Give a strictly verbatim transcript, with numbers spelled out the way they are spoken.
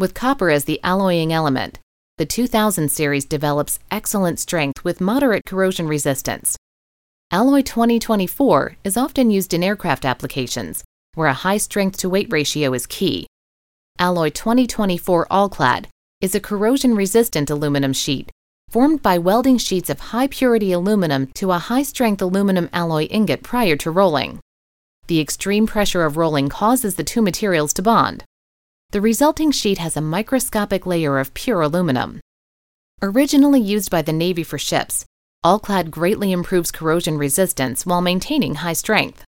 With copper as the alloying element, the two thousand series develops excellent strength with moderate corrosion resistance. Alloy twenty twenty-four is often used in aircraft applications, where a high strength-to-weight ratio is key. Alloy twenty twenty-four All-Clad is a corrosion-resistant aluminum sheet formed by welding sheets of high-purity aluminum to a high-strength aluminum alloy ingot prior to rolling. The extreme pressure of rolling causes the two materials to bond. The resulting sheet has a microscopic layer of pure aluminum. Originally used by the Navy for ships, All-Clad greatly improves corrosion resistance while maintaining high strength.